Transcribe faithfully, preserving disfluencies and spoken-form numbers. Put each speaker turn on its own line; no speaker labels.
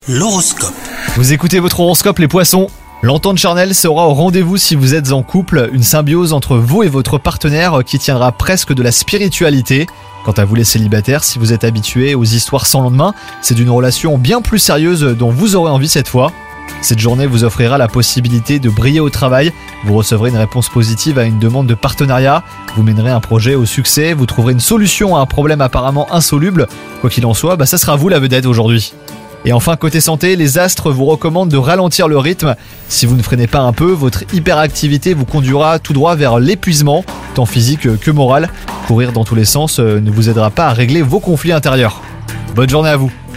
L'horoscope.
Vous écoutez votre horoscope les poissons. L'entente charnelle sera au rendez-vous si vous êtes en couple, une symbiose entre vous et votre partenaire qui tiendra presque de la spiritualité. Quant à vous les célibataires, si vous êtes habitués aux histoires sans lendemain, c'est d'une relation bien plus sérieuse dont vous aurez envie cette fois. Cette journée vous offrira la possibilité de briller au travail, vous recevrez une réponse positive à une demande de partenariat, vous mènerez un projet au succès, vous trouverez une solution à un problème apparemment insoluble. Quoi qu'il en soit, bah ça sera vous la vedette aujourd'hui. Et enfin, côté santé, les astres vous recommandent de ralentir le rythme. Si vous ne freinez pas un peu, votre hyperactivité vous conduira tout droit vers l'épuisement, tant physique que moral. Courir dans tous les sens ne vous aidera pas à régler vos conflits intérieurs. Bonne journée à vous.